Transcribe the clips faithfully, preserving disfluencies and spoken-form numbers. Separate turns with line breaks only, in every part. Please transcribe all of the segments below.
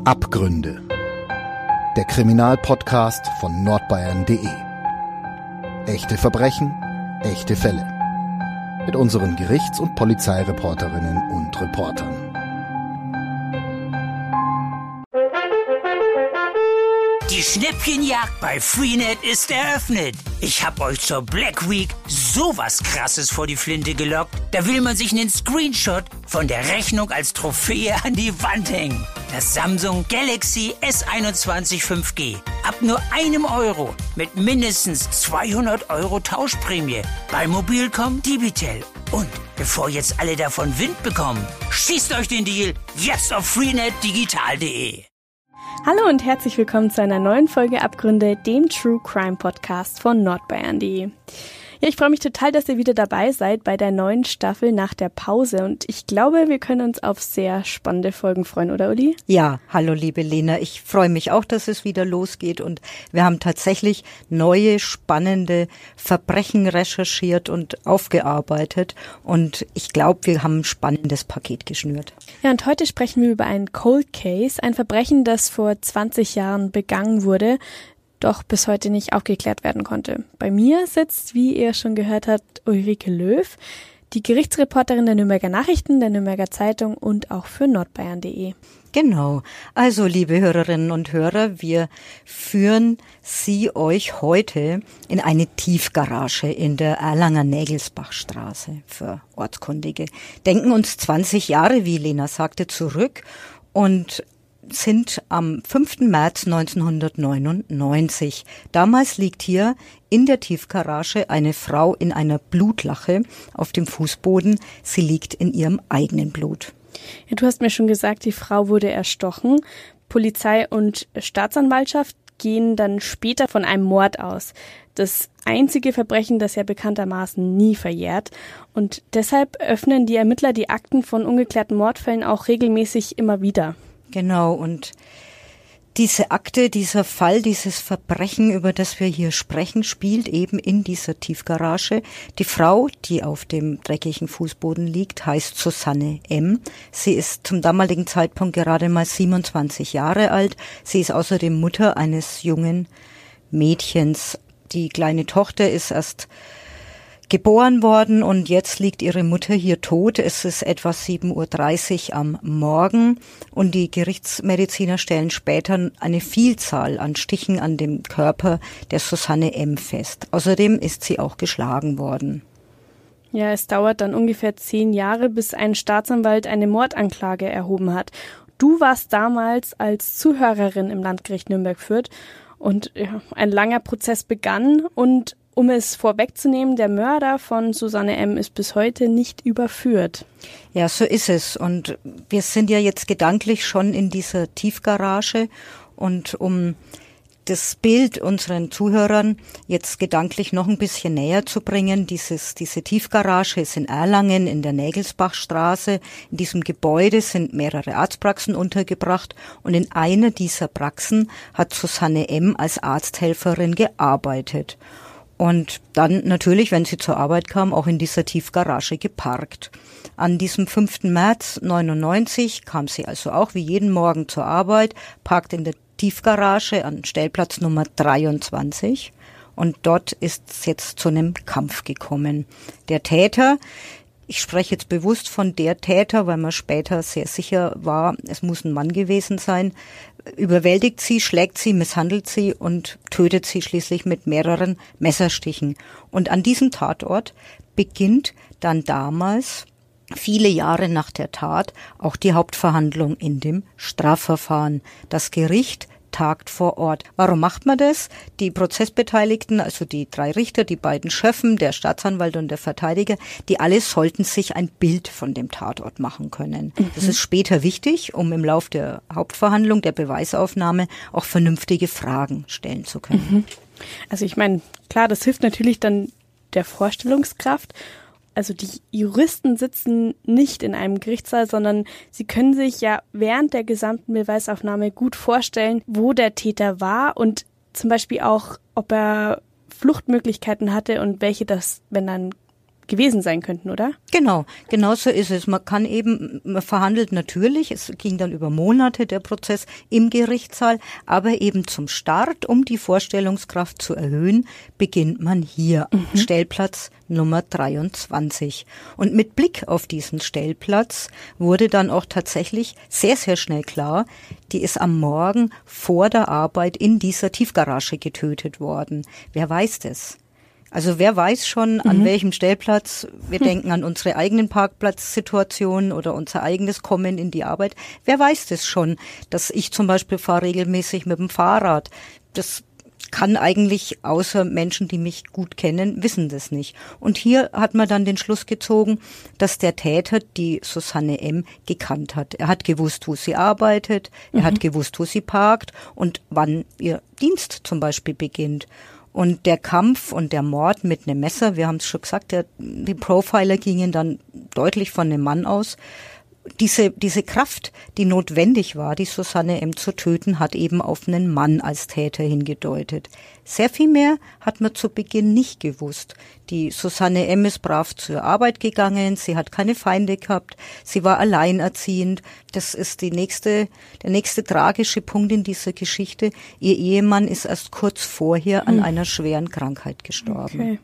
Abgründe. Der Kriminalpodcast von nordbayern punkt de. Echte Verbrechen, echte Fälle. Mit unseren Gerichts- und Polizeireporterinnen und Reportern.
Die Schnäppchenjagd bei Freenet ist eröffnet. Ich hab euch zur Black Week sowas Krasses vor die Flinte gelockt. Da will man sich einen Screenshot von der Rechnung als Trophäe an die Wand hängen. Das Samsung Galaxy S einundzwanzig fünf G. Ab nur einem Euro mit mindestens zweihundert Euro Tauschprämie bei Mobilcom Dibitel. Und bevor jetzt alle davon Wind bekommen, schießt euch den Deal jetzt auf freenet digital punkt de.
Hallo und herzlich willkommen zu einer neuen Folge Abgründe, dem True Crime Podcast von nordbayern punkt de. Ja, ich freue mich total, dass ihr wieder dabei seid bei der neuen Staffel nach der Pause und ich glaube, wir können uns auf sehr spannende Folgen freuen, oder Uli?
Ja, hallo liebe Lena, ich freue mich auch, dass es wieder losgeht und wir haben tatsächlich neue, spannende Verbrechen recherchiert und aufgearbeitet und ich glaube, wir haben ein spannendes Paket geschnürt.
Ja, und heute sprechen wir über ein Cold Case, ein Verbrechen, das vor zwanzig Jahren begangen wurde, doch bis heute nicht aufgeklärt werden konnte. Bei mir sitzt, wie ihr schon gehört habt, Ulrike Löw, die Gerichtsreporterin der Nürnberger Nachrichten, der Nürnberger Zeitung und auch für nordbayern punkt de.
Genau. Also, liebe Hörerinnen und Hörer, wir führen Sie euch heute in eine Tiefgarage in der Erlanger Nägelsbachstraße für Ortskundige. Denken uns zwanzig Jahre, wie Lena sagte, zurück und sind am fünften März neunzehnhundertneunundneunzig. Damals liegt hier in der Tiefgarage eine Frau in einer Blutlache auf dem Fußboden. Sie liegt in ihrem eigenen Blut.
Ja, du hast mir schon gesagt, die Frau wurde erstochen. Polizei und Staatsanwaltschaft gehen dann später von einem Mord aus. Das einzige Verbrechen, das ja bekanntermaßen nie verjährt. Und deshalb öffnen die Ermittler die Akten von ungeklärten Mordfällen auch regelmäßig immer wieder.
Genau, und diese Akte, dieser Fall, dieses Verbrechen, über das wir hier sprechen, spielt eben in dieser Tiefgarage. Die Frau, die auf dem dreckigen Fußboden liegt, heißt Susanne M. Sie ist zum damaligen Zeitpunkt gerade mal siebenundzwanzig Jahre alt. Sie ist außerdem Mutter eines jungen Mädchens. Die kleine Tochter ist erst geboren worden und jetzt liegt ihre Mutter hier tot. Es ist etwa sieben Uhr dreißig am Morgen und die Gerichtsmediziner stellen später eine Vielzahl an Stichen an dem Körper der Susanne M. fest. Außerdem ist sie auch geschlagen worden.
Ja, es dauert dann ungefähr zehn Jahre, bis ein Staatsanwalt eine Mordanklage erhoben hat. Du warst damals als Zuhörerin im Landgericht Nürnberg-Fürth und ja, ein langer Prozess begann und um es vorwegzunehmen, der Mörder von Susanne M. ist bis heute nicht überführt.
Ja, so ist es. Und wir sind ja jetzt gedanklich schon in dieser Tiefgarage. Und um das Bild unseren Zuhörern jetzt gedanklich noch ein bisschen näher zu bringen, dieses, diese Tiefgarage ist in Erlangen in der Nägelsbachstraße. In diesem Gebäude sind mehrere Arztpraxen untergebracht. Und in einer dieser Praxen hat Susanne M. als Arzthelferin gearbeitet. Und dann natürlich, wenn sie zur Arbeit kam, auch in dieser Tiefgarage geparkt. An diesem fünften März neunundneunzig kam sie also auch wie jeden Morgen zur Arbeit, parkt in der Tiefgarage an Stellplatz Nummer dreiundzwanzig und dort ist es jetzt zu einem Kampf gekommen. Der Täter, ich spreche jetzt bewusst von der Täter, weil man später sehr sicher war, es muss ein Mann gewesen sein, überwältigt sie, schlägt sie, misshandelt sie und tötet sie schließlich mit mehreren Messerstichen. Und an diesem Tatort beginnt dann damals, viele Jahre nach der Tat, auch die Hauptverhandlung in dem Strafverfahren. Das Gericht tagt vor Ort. Warum macht man das? Die Prozessbeteiligten, also die drei Richter, die beiden Schöffen, der Staatsanwalt und der Verteidiger, die alle sollten sich ein Bild von dem Tatort machen können. Mhm. Das ist später wichtig, um im Lauf der Hauptverhandlung, der Beweisaufnahme auch vernünftige Fragen stellen zu können.
Mhm. Also ich meine, klar, das hilft natürlich dann der Vorstellungskraft. Also die Juristen sitzen nicht in einem Gerichtssaal, sondern sie können sich ja während der gesamten Beweisaufnahme gut vorstellen, wo der Täter war und zum Beispiel auch, ob er Fluchtmöglichkeiten hatte und welche das, wenn dann gewesen sein könnten, oder?
Genau, genau so ist es. Man kann eben, man verhandelt natürlich, es ging dann über Monate der Prozess im Gerichtssaal, aber eben zum Start, um die Vorstellungskraft zu erhöhen, beginnt man hier, mhm. Stellplatz Nummer dreiundzwanzig. Und mit Blick auf diesen Stellplatz wurde dann auch tatsächlich sehr, sehr schnell klar, die ist am Morgen vor der Arbeit in dieser Tiefgarage getötet worden. Wer weiß das? Also wer weiß schon, an mhm. welchem Stellplatz, wir hm. denken an unsere eigenen Parkplatzsituationen oder unser eigenes Kommen in die Arbeit. Wer weiß das schon, dass ich zum Beispiel fahre regelmäßig mit dem Fahrrad. Das kann eigentlich, außer Menschen, die mich gut kennen, wissen das nicht. Und hier hat man dann den Schluss gezogen, dass der Täter die Susanne M. gekannt hat. Er hat gewusst, wo sie arbeitet, er mhm. hat gewusst, wo sie parkt und wann ihr Dienst zum Beispiel beginnt. Und der Kampf und der Mord mit einem Messer, wir haben es schon gesagt, der, die Profiler gingen dann deutlich von einem Mann aus. Diese, diese Kraft, die notwendig war, die Susanne M. zu töten, hat eben auf einen Mann als Täter hingedeutet. Sehr viel mehr hat man zu Beginn nicht gewusst. Die Susanne M. ist brav zur Arbeit gegangen, sie hat keine Feinde gehabt, sie war alleinerziehend. Das ist die nächste, der nächste tragische Punkt in dieser Geschichte. Ihr Ehemann ist erst kurz vorher an einer schweren Krankheit gestorben. Okay.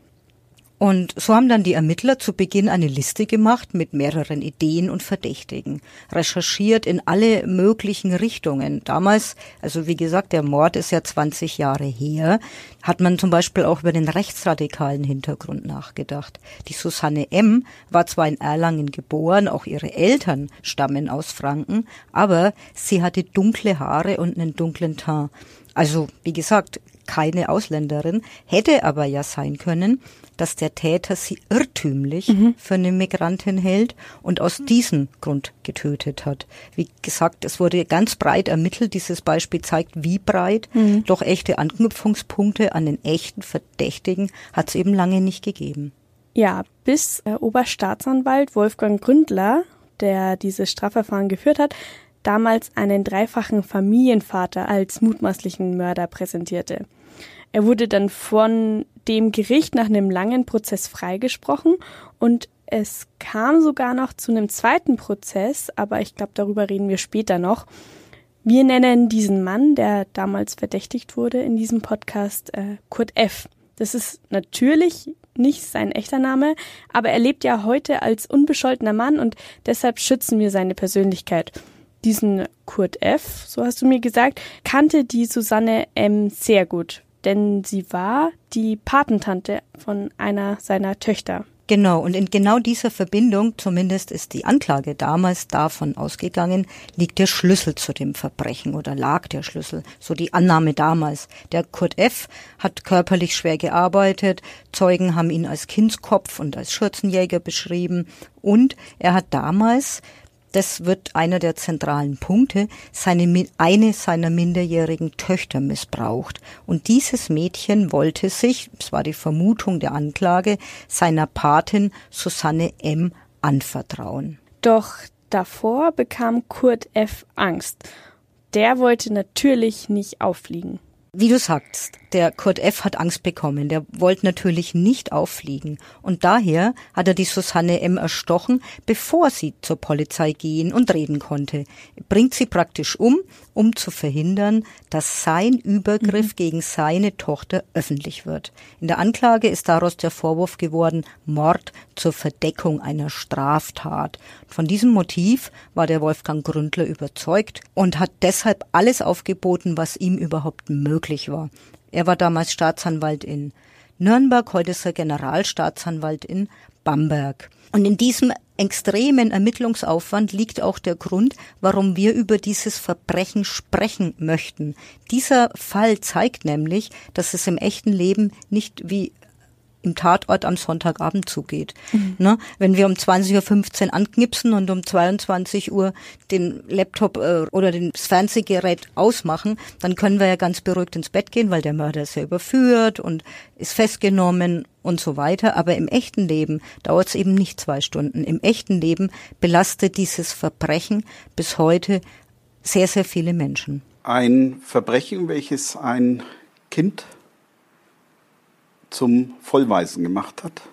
Und so haben dann die Ermittler zu Beginn eine Liste gemacht mit mehreren Ideen und Verdächtigen, recherchiert in alle möglichen Richtungen. Damals, also wie gesagt, der Mord ist ja zwanzig Jahre her, hat man zum Beispiel auch über den rechtsradikalen Hintergrund nachgedacht. Die Susanne M. war zwar in Erlangen geboren, auch ihre Eltern stammen aus Franken, aber sie hatte dunkle Haare und einen dunklen Teint. Also, wie gesagt, keine Ausländerin, hätte aber ja sein können, dass der Täter sie irrtümlich mhm. für eine Migrantin hält und aus diesem Grund getötet hat. Wie gesagt, es wurde ganz breit ermittelt. Dieses Beispiel zeigt, wie breit. Mhm. Doch echte Anknüpfungspunkte an den echten Verdächtigen hat es eben lange nicht gegeben.
Ja, bis äh, Oberstaatsanwalt Wolfgang Gründler, der dieses Strafverfahren geführt hat, damals einen dreifachen Familienvater als mutmaßlichen Mörder präsentierte. Er wurde dann von dem Gericht nach einem langen Prozess freigesprochen und es kam sogar noch zu einem zweiten Prozess, aber ich glaube, darüber reden wir später noch. Wir nennen diesen Mann, der damals verdächtigt wurde in diesem Podcast, äh, Kurt F. Das ist natürlich nicht sein echter Name, aber er lebt ja heute als unbescholtener Mann und deshalb schützen wir seine Persönlichkeit. Diesen Kurt F., so hast du mir gesagt, kannte die Susanne M. sehr gut, denn sie war die Patentante von einer seiner Töchter.
Genau, und in genau dieser Verbindung, zumindest ist die Anklage damals davon ausgegangen, liegt der Schlüssel zu dem Verbrechen oder lag der Schlüssel, so die Annahme damals. Der Kurt F. hat körperlich schwer gearbeitet, Zeugen haben ihn als Kindskopf und als Schürzenjäger beschrieben und er hat damals, das wird einer der zentralen Punkte, seine, eine seiner minderjährigen Töchter missbraucht. Und dieses Mädchen wollte sich, das war die Vermutung der Anklage, seiner Patin Susanne M. anvertrauen.
Doch davor bekam Kurt F. Angst. Der wollte natürlich nicht auffliegen.
Wie du sagst, der Kurt F. hat Angst bekommen, der wollte natürlich nicht auffliegen und daher hat er die Susanne M. erstochen, bevor sie zur Polizei gehen und reden konnte. Er bringt sie praktisch um, um zu verhindern, dass sein Übergriff mhm. gegen seine Tochter öffentlich wird. In der Anklage ist daraus der Vorwurf geworden, Mord zur Verdeckung einer Straftat. Von diesem Motiv war der Wolfgang Gründler überzeugt und hat deshalb alles aufgeboten, was ihm überhaupt möglich war. Er war damals Staatsanwalt in Nürnberg, heute ist er Generalstaatsanwalt in Bamberg. Und in diesem extremen Ermittlungsaufwand liegt auch der Grund, warum wir über dieses Verbrechen sprechen möchten. Dieser Fall zeigt nämlich, dass es im echten Leben nicht wie im Tatort am Sonntagabend zugeht. Mhm. Ne? Wenn wir um zwanzig Uhr fünfzehn anknipsen und um zweiundzwanzig Uhr den Laptop äh, oder das Fernsehgerät ausmachen, dann können wir ja ganz beruhigt ins Bett gehen, weil der Mörder ist ja überführt und ist festgenommen und so weiter. Aber im echten Leben dauert es eben nicht zwei Stunden. Im echten Leben belastet dieses Verbrechen bis heute sehr, sehr viele Menschen.
Ein Verbrechen, welches ein Kind zum Vollwaisen gemacht hat.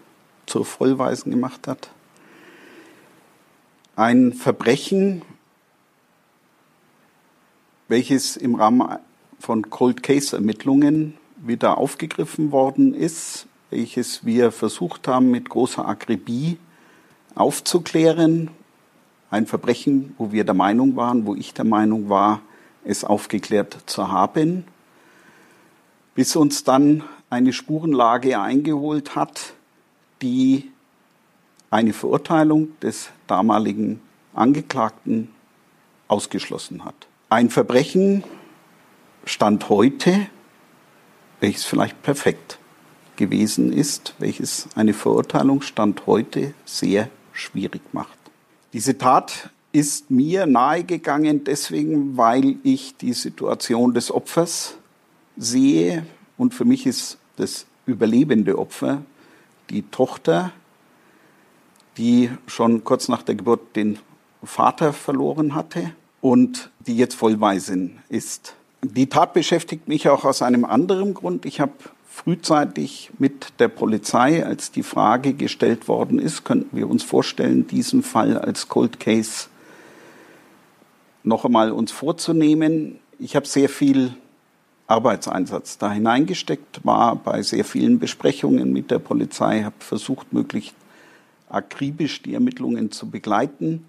zur Vollweisen gemacht hat. Ein Verbrechen, welches im Rahmen von Cold Case Ermittlungen wieder aufgegriffen worden ist, welches wir versucht haben mit großer Akribie aufzuklären. Ein Verbrechen, wo wir der Meinung waren, wo ich der Meinung war, es aufgeklärt zu haben, bis uns dann eine Spurenlage eingeholt hat, die eine Verurteilung des damaligen Angeklagten ausgeschlossen hat. Ein Verbrechen Stand heute, welches vielleicht perfekt gewesen ist, welches eine Verurteilung Stand heute sehr schwierig macht. Diese Tat ist mir nahegegangen deswegen, weil ich die Situation des Opfers sehe und für mich ist das überlebende Opfer die Tochter, die schon kurz nach der Geburt den Vater verloren hatte und die jetzt Vollwaisin ist. Die Tat beschäftigt mich auch aus einem anderen Grund. Ich habe frühzeitig mit der Polizei, als die Frage gestellt worden ist, könnten wir uns vorstellen, diesen Fall als Cold Case noch einmal uns vorzunehmen. Ich habe sehr viel Arbeitseinsatz da hineingesteckt, war bei sehr vielen Besprechungen mit der Polizei, habe versucht, möglichst akribisch die Ermittlungen zu begleiten,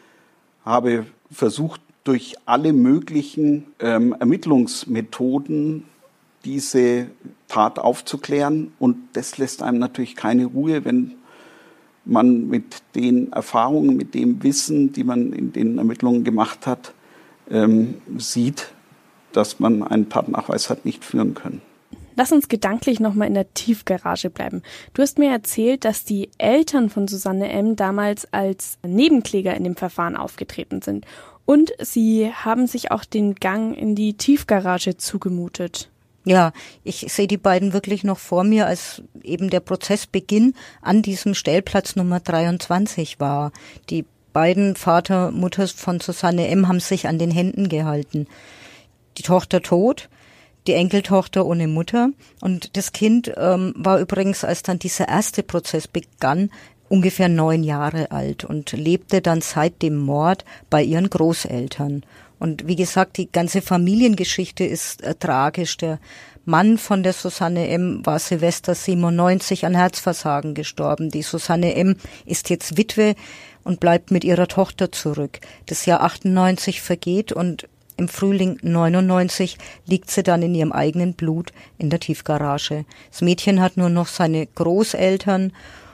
habe versucht, durch alle möglichen ähm, Ermittlungsmethoden diese Tat aufzuklären. Und das lässt einem natürlich keine Ruhe, wenn man mit den Erfahrungen, mit dem Wissen, die man in den Ermittlungen gemacht hat, ähm, sieht, dass man einen Tatnachweis hat nicht führen können.
Lass uns gedanklich nochmal in der Tiefgarage bleiben. Du hast mir erzählt, dass die Eltern von Susanne M. damals als Nebenkläger in dem Verfahren aufgetreten sind. Und sie haben sich auch den Gang in die Tiefgarage zugemutet.
Ja, ich sehe die beiden wirklich noch vor mir, als eben der Prozessbeginn an diesem Stellplatz Nummer dreiundzwanzig war. Die beiden Vater, Mutter von Susanne M. haben sich an den Händen gehalten. Die Tochter tot, die Enkeltochter ohne Mutter. Und das Kind ähm, war übrigens, als dann dieser erste Prozess begann, ungefähr neun Jahre alt und lebte dann seit dem Mord bei ihren Großeltern. Und wie gesagt, die ganze Familiengeschichte ist äh, tragisch. Der Mann von der Susanne M. war Silvester siebenundneunzig an Herzversagen gestorben. Die Susanne M. ist jetzt Witwe und bleibt mit ihrer Tochter zurück. Das Jahr achtundneunzig vergeht und im Frühling neunundneunzig liegt sie dann in ihrem eigenen Blut in der Tiefgarage. Das Mädchen hat nur noch seine Großeltern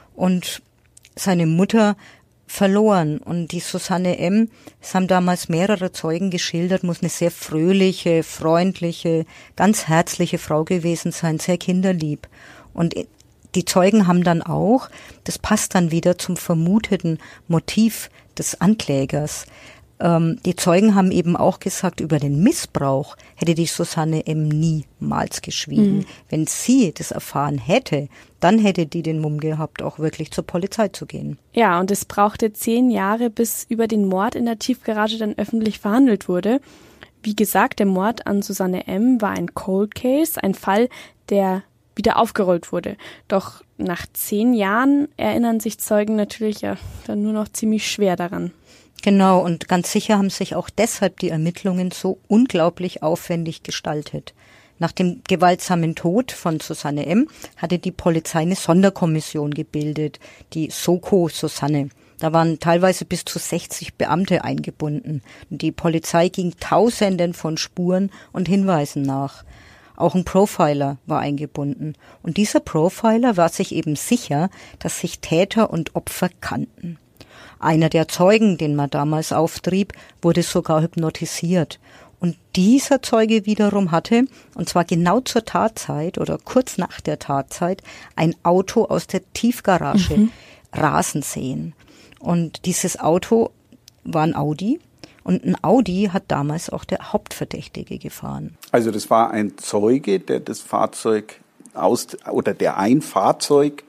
und seine Mutter verloren. Und die Susanne M., es haben damals mehrere Zeugen geschildert, muss eine sehr fröhliche, freundliche, ganz herzliche Frau gewesen sein, sehr kinderlieb. Und die Zeugen haben dann auch, das passt dann wieder zum vermuteten Motiv des Anklägers, die Zeugen haben eben auch gesagt, über den Missbrauch hätte die Susanne M. niemals geschwiegen. Mhm. Wenn sie das erfahren hätte, dann hätte die den Mumm gehabt, auch wirklich zur Polizei zu gehen.
Ja, und es brauchte zehn Jahre, bis über den Mord in der Tiefgarage dann öffentlich verhandelt wurde. Wie gesagt, der Mord an Susanne M. war ein Cold Case, ein Fall, der wieder aufgerollt wurde. Doch nach zehn Jahren erinnern sich Zeugen natürlich ja dann nur noch ziemlich schwer daran.
Genau, und ganz sicher haben sich auch deshalb die Ermittlungen so unglaublich aufwendig gestaltet. Nach dem gewaltsamen Tod von Susanne M. hatte die Polizei eine Sonderkommission gebildet, die Soko Susanne. Da waren teilweise bis zu sechzig Beamte eingebunden. Und die Polizei ging Tausenden von Spuren und Hinweisen nach. Auch ein Profiler war eingebunden. Und dieser Profiler war sich eben sicher, dass sich Täter und Opfer kannten. Einer der Zeugen, den man damals auftrieb, wurde sogar hypnotisiert. Und dieser Zeuge wiederum hatte, und zwar genau zur Tatzeit oder kurz nach der Tatzeit, ein Auto aus der Tiefgarage mhm. rasen sehen. Und dieses Auto war ein Audi. Und ein Audi hat damals auch der Hauptverdächtige gefahren.
Also das war ein Zeuge, der das Fahrzeug aus, oder der ein Fahrzeug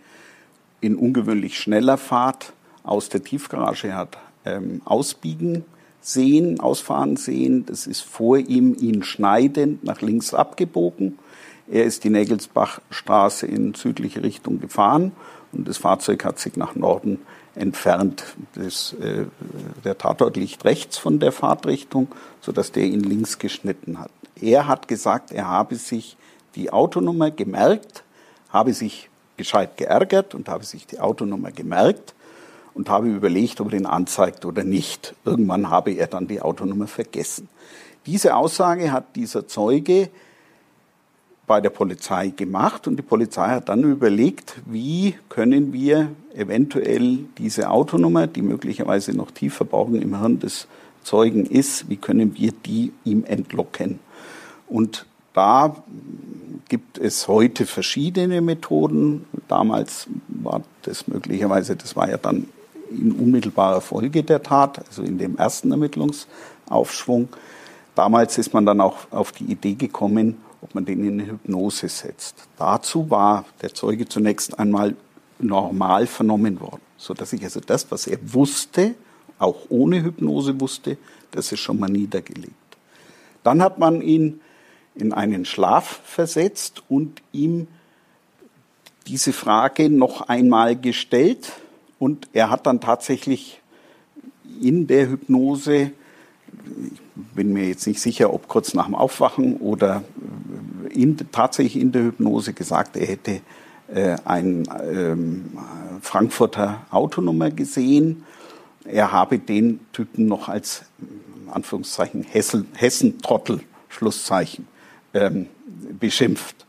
in ungewöhnlich schneller Fahrt aus der Tiefgarage hat ähm, ausbiegen sehen, ausfahren sehen. Das ist vor ihm ihn schneidend nach links abgebogen. Er ist die Nägelsbachstraße in südliche Richtung gefahren und das Fahrzeug hat sich nach Norden entfernt. Das, äh, der Tatort liegt rechts von der Fahrtrichtung, sodass der ihn links geschnitten hat. Er hat gesagt, er habe sich die Autonummer gemerkt, habe sich gescheit geärgert und habe sich die Autonummer gemerkt und habe überlegt, ob er den anzeigt oder nicht. Irgendwann habe er dann die Autonummer vergessen. Diese Aussage hat dieser Zeuge bei der Polizei gemacht und die Polizei hat dann überlegt, wie können wir eventuell diese Autonummer, die möglicherweise noch tief verborgen im Hirn des Zeugen ist, wie können wir die ihm entlocken. Und da gibt es heute verschiedene Methoden. Damals war das möglicherweise, das war ja dann in unmittelbarer Folge der Tat, also in dem ersten Ermittlungsaufschwung. Damals ist man dann auch auf die Idee gekommen, ob man den in eine Hypnose setzt. Dazu war der Zeuge zunächst einmal normal vernommen worden, sodass sich also das, was er wusste, auch ohne Hypnose wusste, das ist schon mal niedergelegt. Dann hat man ihn in einen Schlaf versetzt und ihm diese Frage noch einmal gestellt und er hat dann tatsächlich in der Hypnose, ich bin mir jetzt nicht sicher, ob kurz nach dem Aufwachen oder in, tatsächlich in der Hypnose gesagt, er hätte äh, eine ähm, Frankfurter Autonummer gesehen. Er habe den Typen noch als, in Anführungszeichen, Hessen, Hessen-Trottel, Schlusszeichen, ähm, beschimpft.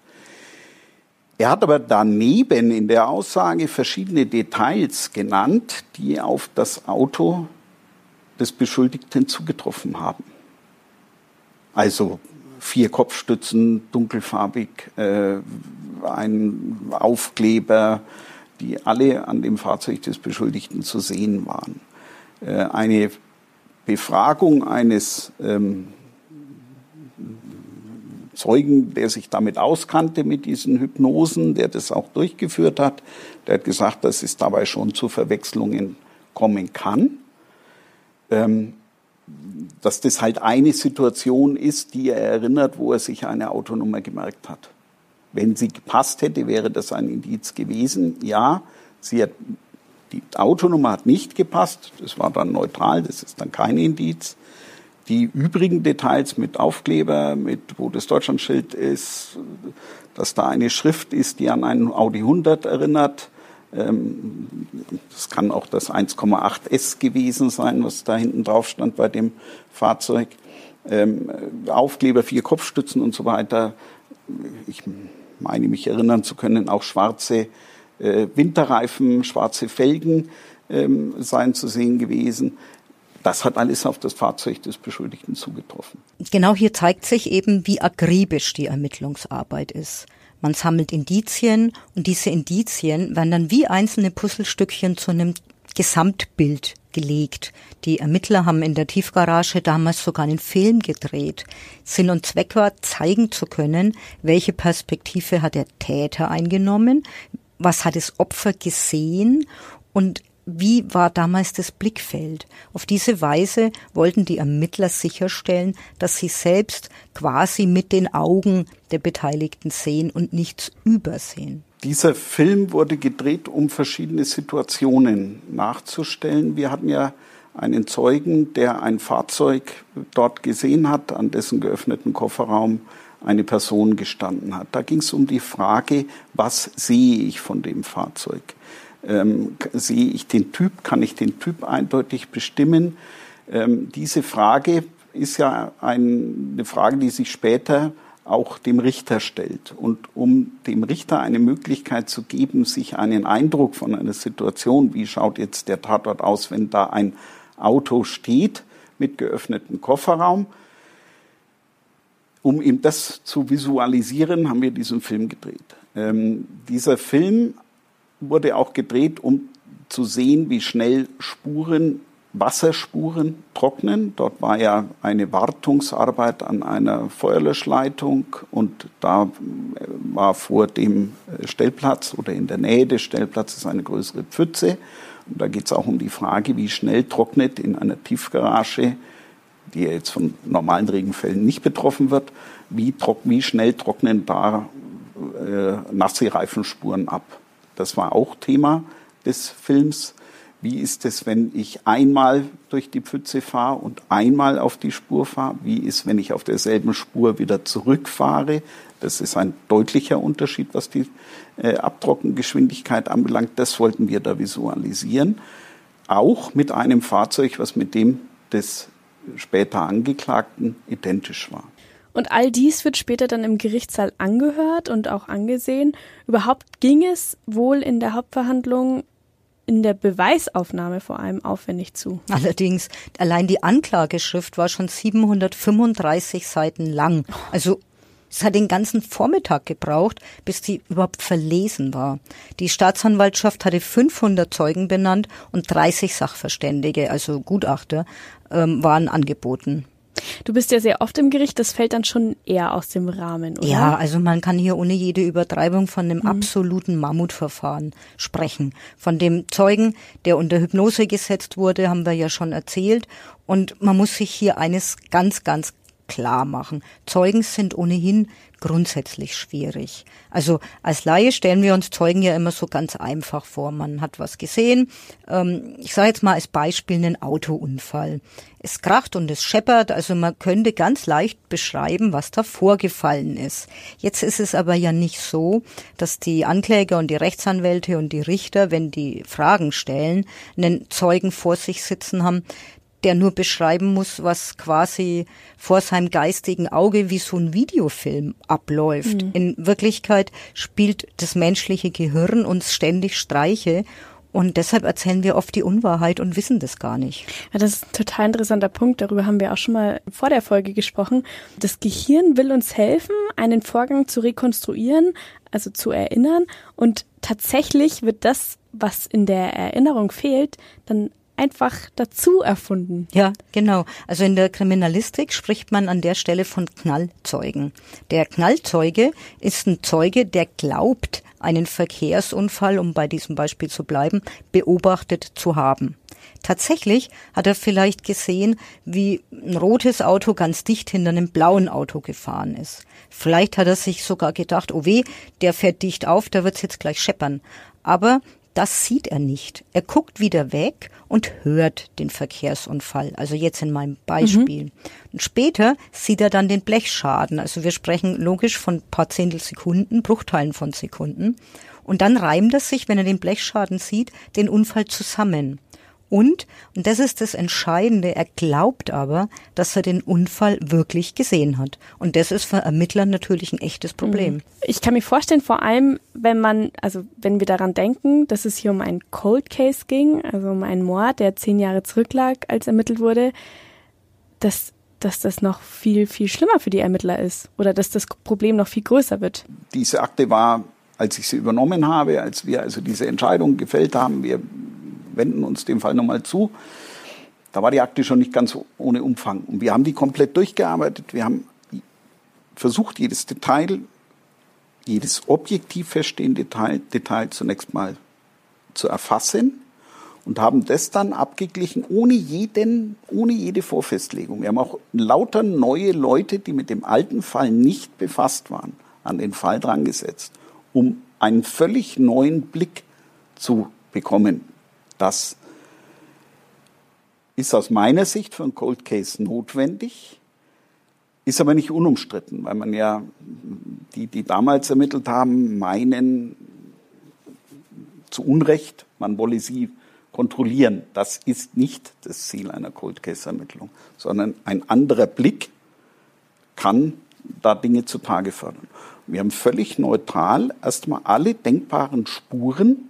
Er hat aber daneben in der Aussage verschiedene Details genannt, die auf das Auto des Beschuldigten zugetroffen haben. Also vier Kopfstützen, dunkelfarbig, äh, ein Aufkleber, die alle an dem Fahrzeug des Beschuldigten zu sehen waren. Äh, eine Befragung eines ähm, Zeugen, der sich damit auskannte, mit diesen Hypnosen, der das auch durchgeführt hat, der hat gesagt, dass es dabei schon zu Verwechslungen kommen kann. Ähm, dass das halt eine Situation ist, die er erinnert, wo er sich eine Autonummer gemerkt hat. Wenn sie gepasst hätte, wäre das ein Indiz gewesen. Ja, sie hat, die Autonummer hat nicht gepasst, das war dann neutral, das ist dann kein Indiz. Die übrigen Details mit Aufkleber, mit wo das Deutschlandschild ist, dass da eine Schrift ist, die an einen Audi hundert erinnert. Das kann auch das eins Komma acht S gewesen sein, was da hinten drauf stand bei dem Fahrzeug. Aufkleber, vier Kopfstützen und so weiter. Ich meine, mich erinnern zu können, auch schwarze Winterreifen, schwarze Felgen seien zu sehen gewesen. Das hat alles auf das Fahrzeug des Beschuldigten zugetroffen.
Genau hier zeigt sich eben, wie akribisch die Ermittlungsarbeit ist. Man sammelt Indizien und diese Indizien werden dann wie einzelne Puzzlestückchen zu einem Gesamtbild gelegt. Die Ermittler haben in der Tiefgarage damals sogar einen Film gedreht. Sinn und Zweck war, zeigen zu können, welche Perspektive hat der Täter eingenommen, was hat das Opfer gesehen und wie war damals das Blickfeld? Auf diese Weise wollten die Ermittler sicherstellen, dass sie selbst quasi mit den Augen der Beteiligten sehen und nichts übersehen.
Dieser Film wurde gedreht, um verschiedene Situationen nachzustellen. Wir hatten ja einen Zeugen, der ein Fahrzeug dort gesehen hat, an dessen geöffneten Kofferraum eine Person gestanden hat. Da ging es um die Frage, was sehe ich von dem Fahrzeug? Ähm, sehe ich den Typ, kann ich den Typ eindeutig bestimmen? Ähm, diese Frage ist ja ein, eine Frage, die sich später auch dem Richter stellt. Und um dem Richter eine Möglichkeit zu geben, sich einen Eindruck von einer Situation, wie schaut jetzt der Tatort aus, wenn da ein Auto steht mit geöffnetem Kofferraum, um ihm das zu visualisieren, haben wir diesen Film gedreht. Ähm, dieser Film wurde auch gedreht, um zu sehen, wie schnell Spuren, Wasserspuren trocknen. Dort war ja eine Wartungsarbeit an einer Feuerlöschleitung und da war vor dem Stellplatz oder in der Nähe des Stellplatzes eine größere Pfütze. Und da geht es auch um die Frage, wie schnell trocknet in einer Tiefgarage, die ja jetzt von normalen Regenfällen nicht betroffen wird, wie, trock, wie schnell trocknen da äh, nasse Reifenspuren ab. Das war auch Thema des Films. Wie ist es, wenn ich einmal durch die Pfütze fahre und einmal auf die Spur fahre? Wie ist, wenn ich auf derselben Spur wieder zurückfahre? Das ist ein deutlicher Unterschied, was die äh, Abtrockengeschwindigkeit anbelangt. Das wollten wir da visualisieren. Auch mit einem Fahrzeug, was mit dem des später Angeklagten identisch war.
Und all dies wird später dann im Gerichtssaal angehört und auch angesehen. Überhaupt ging es wohl in der Hauptverhandlung in der Beweisaufnahme vor allem aufwendig zu.
Allerdings, allein die Anklageschrift war schon siebenhundertfünfunddreißig Seiten lang. Also es hat den ganzen Vormittag gebraucht, bis die überhaupt verlesen war. Die Staatsanwaltschaft hatte fünfhundert Zeugen benannt und dreißig Sachverständige, also Gutachter, ähm, waren angeboten.
Du bist ja sehr oft im Gericht, das fällt dann schon eher aus dem Rahmen, oder?
Ja, also man kann hier ohne jede Übertreibung von einem mhm. absoluten Mammutverfahren sprechen. Von dem Zeugen, der unter Hypnose gesetzt wurde, haben wir ja schon erzählt. Und man muss sich hier eines ganz, ganz klar machen. Zeugen sind ohnehin grundsätzlich schwierig. Also als Laie stellen wir uns Zeugen ja immer so ganz einfach vor. Man hat was gesehen. Ähm, ich sage jetzt mal als Beispiel einen Autounfall. Es kracht und es scheppert, also man könnte ganz leicht beschreiben, was da vorgefallen ist. Jetzt ist es aber ja nicht so, dass die Ankläger und die Rechtsanwälte und die Richter, wenn die Fragen stellen, einen Zeugen vor sich sitzen haben, der nur beschreiben muss, was quasi vor seinem geistigen Auge wie so ein Videofilm abläuft. Mhm. In Wirklichkeit spielt das menschliche Gehirn uns ständig Streiche und deshalb erzählen wir oft die Unwahrheit und wissen das gar nicht.
Ja, das ist ein total interessanter Punkt. Darüber haben wir auch schon mal vor der Folge gesprochen. Das Gehirn will uns helfen, einen Vorgang zu rekonstruieren, also zu erinnern. Und tatsächlich wird das, was in der Erinnerung fehlt, dann einfach dazu erfunden.
Ja, genau. Also in der Kriminalistik spricht man an der Stelle von Knallzeugen. Der Knallzeuge ist ein Zeuge, der glaubt, einen Verkehrsunfall, um bei diesem Beispiel zu bleiben, beobachtet zu haben. Tatsächlich hat er vielleicht gesehen, wie ein rotes Auto ganz dicht hinter einem blauen Auto gefahren ist. Vielleicht hat er sich sogar gedacht, oh weh, der fährt dicht auf, da wird's jetzt gleich scheppern. Aber das sieht er nicht. Er guckt wieder weg und hört den Verkehrsunfall. Also jetzt in meinem Beispiel. Mhm. Und später sieht er dann den Blechschaden. Also wir sprechen logisch von ein paar Zehntelsekunden, Bruchteilen von Sekunden. Und dann reimt er sich, wenn er den Blechschaden sieht, den Unfall zusammen. Und, und das ist das Entscheidende, er glaubt aber, dass er den Unfall wirklich gesehen hat. Und das ist für Ermittler natürlich ein echtes Problem.
Ich kann mir vorstellen, vor allem, wenn man, also wenn wir daran denken, dass es hier um einen Cold Case ging, also um einen Mord, der zehn Jahre zurücklag, als ermittelt wurde, dass, dass das noch viel, viel schlimmer für die Ermittler ist oder dass das Problem noch viel größer wird.
Diese Akte war, als ich sie übernommen habe, als wir also diese Entscheidung gefällt haben, wir wenden uns dem Fall nochmal zu. Da war die Akte schon nicht ganz ohne Umfang. Und wir haben die komplett durchgearbeitet. Wir haben versucht, jedes Detail, jedes objektiv feststehende Detail, Detail zunächst mal zu erfassen und haben das dann abgeglichen ohne jeden, ohne jede Vorfestlegung. Wir haben auch lauter neue Leute, die mit dem alten Fall nicht befasst waren, an den Fall dran gesetzt, um einen völlig neuen Blick zu bekommen. Das ist aus meiner Sicht für einen Cold Case notwendig, ist aber nicht unumstritten, weil man ja, die, die damals ermittelt haben, meinen zu Unrecht, man wolle sie kontrollieren. Das ist nicht das Ziel einer Cold Case Ermittlung, sondern ein anderer Blick kann da Dinge zutage fördern. Wir haben völlig neutral erstmal alle denkbaren Spuren.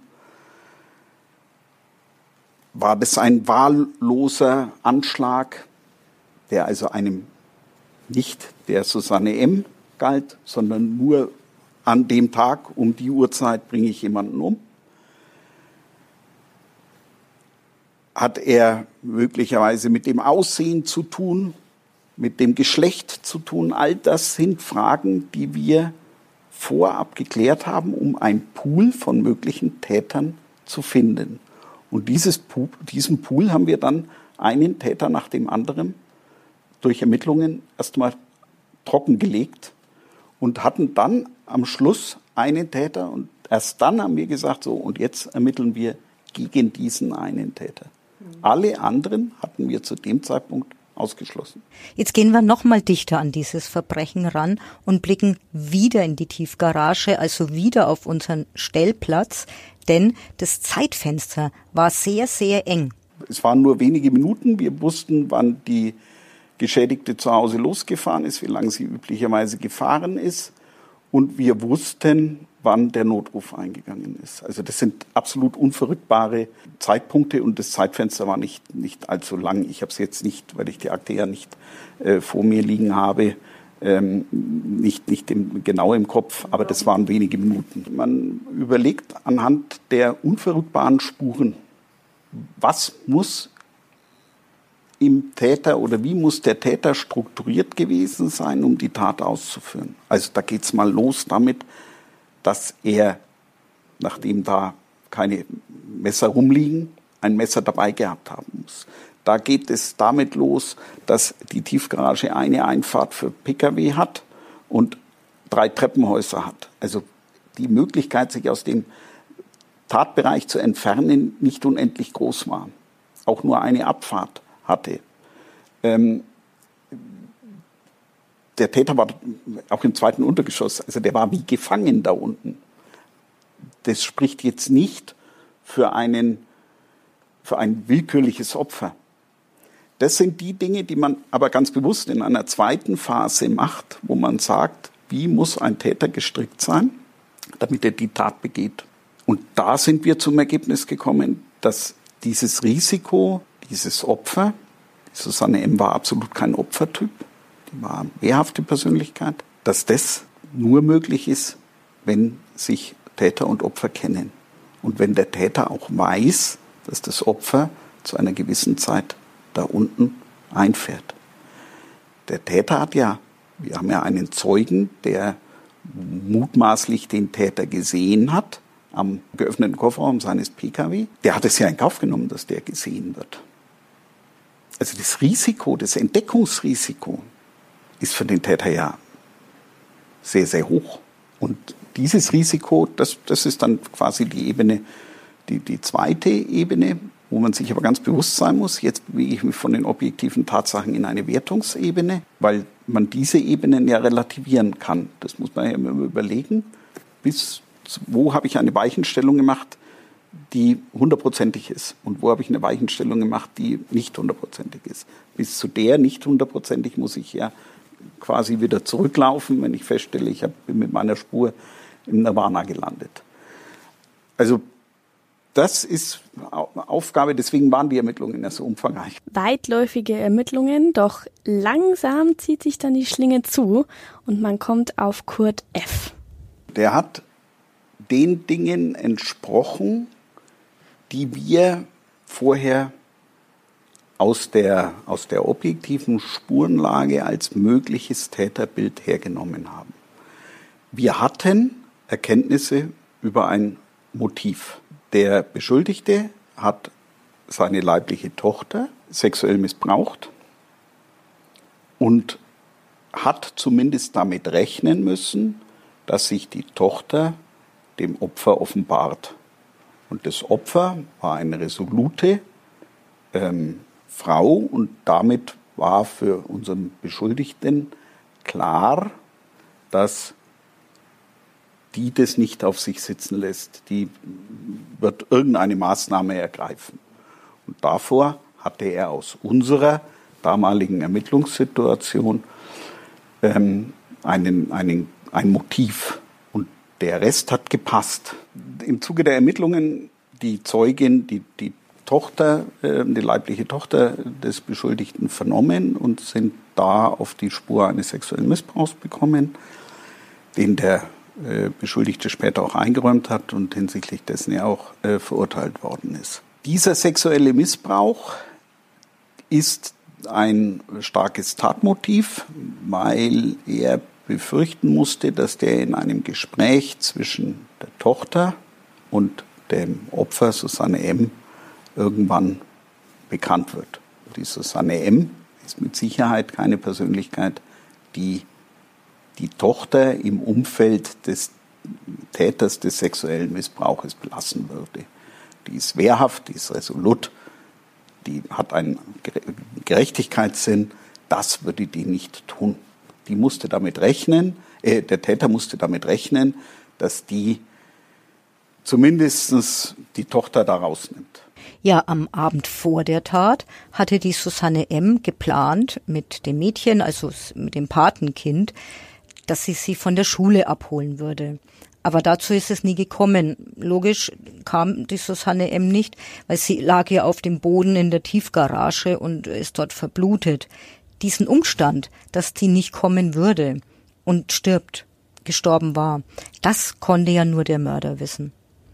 War das ein wahlloser Anschlag, der also einem nicht der Susanne M. galt, sondern nur an dem Tag, um die Uhrzeit bringe ich jemanden um? Hat er möglicherweise mit dem Aussehen zu tun, mit dem Geschlecht zu tun? All das sind Fragen, die wir vorab geklärt haben, um einen Pool von möglichen Tätern zu finden. Und dieses Pool, diesen Pool haben wir dann einen Täter nach dem anderen durch Ermittlungen erstmal trockengelegt und hatten dann am Schluss einen Täter, und erst dann haben wir gesagt, so, und jetzt ermitteln wir gegen diesen einen Täter. Mhm. Alle anderen hatten wir zu dem Zeitpunkt ausgeschlossen.
Jetzt gehen wir noch mal dichter an dieses Verbrechen ran und blicken wieder in die Tiefgarage, also wieder auf unseren Stellplatz, denn das Zeitfenster war sehr, sehr eng.
Es waren nur wenige Minuten. Wir wussten, wann die Geschädigte zu Hause losgefahren ist, wie lange sie üblicherweise gefahren ist. Und wir wussten, wann der Notruf eingegangen ist. Also das sind absolut unverrückbare Zeitpunkte und das Zeitfenster war nicht, nicht allzu lang. Ich habe es jetzt nicht, weil ich die Akte ja nicht äh, vor mir liegen habe, ähm, nicht, nicht im, genau im Kopf, aber das waren wenige Minuten. Man überlegt anhand der unverrückbaren Spuren, was muss im Täter oder wie muss der Täter strukturiert gewesen sein, um die Tat auszuführen. Also da geht's mal los damit, dass er, nachdem da keine Messer rumliegen, ein Messer dabei gehabt haben muss. Da geht es damit los, dass die Tiefgarage eine Einfahrt für Pkw hat und drei Treppenhäuser hat. Also die Möglichkeit, sich aus dem Tatbereich zu entfernen, nicht unendlich groß war. Auch nur eine Abfahrt hatte. Ähm, der Täter war auch im zweiten Untergeschoss, also der war wie gefangen da unten. Das spricht jetzt nicht für, einen, für ein willkürliches Opfer. Das sind die Dinge, die man aber ganz bewusst in einer zweiten Phase macht, wo man sagt, wie muss ein Täter gestrickt sein, damit er die Tat begeht. Und da sind wir zum Ergebnis gekommen, dass dieses Risiko, dieses Opfer, Susanne M. war absolut kein Opfertyp, die war eine wehrhafte Persönlichkeit, dass das nur möglich ist, wenn sich Täter und Opfer kennen. Und wenn der Täter auch weiß, dass das Opfer zu einer gewissen Zeit da unten einfährt. Der Täter hat ja, wir haben ja einen Zeugen, der mutmaßlich den Täter gesehen hat, am geöffneten Kofferraum seines Pkw. Der hat es ja in Kauf genommen, dass der gesehen wird. Also das Risiko, das Entdeckungsrisiko ist für den Täter ja sehr, sehr hoch. Und dieses Risiko, das, das ist dann quasi die Ebene, die, die zweite Ebene, wo man sich aber ganz bewusst sein muss, jetzt bewege ich mich von den objektiven Tatsachen in eine Wertungsebene, weil man diese Ebenen ja relativieren kann. Das muss man ja immer überlegen, bis wo habe ich eine Weichenstellung gemacht, die hundertprozentig ist und wo habe ich eine Weichenstellung gemacht, die nicht hundertprozentig ist. Bis zu der nicht hundertprozentig muss ich ja quasi wieder zurücklaufen, wenn ich feststelle, ich bin mit meiner Spur im Nirvana gelandet. Also das ist Aufgabe, deswegen waren die Ermittlungen ja so umfangreich.
Weitläufige Ermittlungen, doch langsam zieht sich dann die Schlinge zu und man kommt auf Kurt F.
Der hat den Dingen entsprochen, die wir vorher aus der, aus der objektiven Spurenlage als mögliches Täterbild hergenommen haben. Wir hatten Erkenntnisse über ein Motiv. Der Beschuldigte hat seine leibliche Tochter sexuell missbraucht und hat zumindest damit rechnen müssen, dass sich die Tochter dem Opfer offenbart. Und das Opfer war eine resolute ähm, Frau und damit war für unseren Beschuldigten klar, dass die das nicht auf sich sitzen lässt. Die wird irgendeine Maßnahme ergreifen. Und davor hatte er aus unserer damaligen Ermittlungssituation ähm, einen, einen, ein Motiv. Und der Rest hat gepasst. Im Zuge der Ermittlungen die Zeugin, die, die Tochter, äh, die leibliche Tochter des Beschuldigten vernommen und sind da auf die Spur eines sexuellen Missbrauchs gekommen, den der äh, Beschuldigte später auch eingeräumt hat und hinsichtlich dessen er auch äh, verurteilt worden ist. Dieser sexuelle Missbrauch ist ein starkes Tatmotiv, weil er befürchten musste, dass der in einem Gespräch zwischen der Tochter und dem Opfer Susanne M. irgendwann bekannt wird. Die Susanne M. ist mit Sicherheit keine Persönlichkeit, die die Tochter im Umfeld des Täters des sexuellen Missbrauches belassen würde. Die ist wehrhaft, die ist resolut, die hat einen Gerechtigkeitssinn. Das würde die nicht tun. Die musste damit rechnen, äh, der Täter musste damit rechnen, dass die zumindest die Tochter da rausnimmt.
Ja, am Abend vor der Tat hatte die Susanne M. geplant mit dem Mädchen, also mit dem Patenkind, dass sie sie von der Schule abholen würde. Aber dazu ist es nie gekommen. Logisch kam die Susanne M. nicht, weil sie lag ja auf dem Boden in der Tiefgarage und ist dort verblutet. Diesen Umstand, dass die nicht kommen würde und stirbt, gestorben war, das konnte ja nur der Mörder wissen.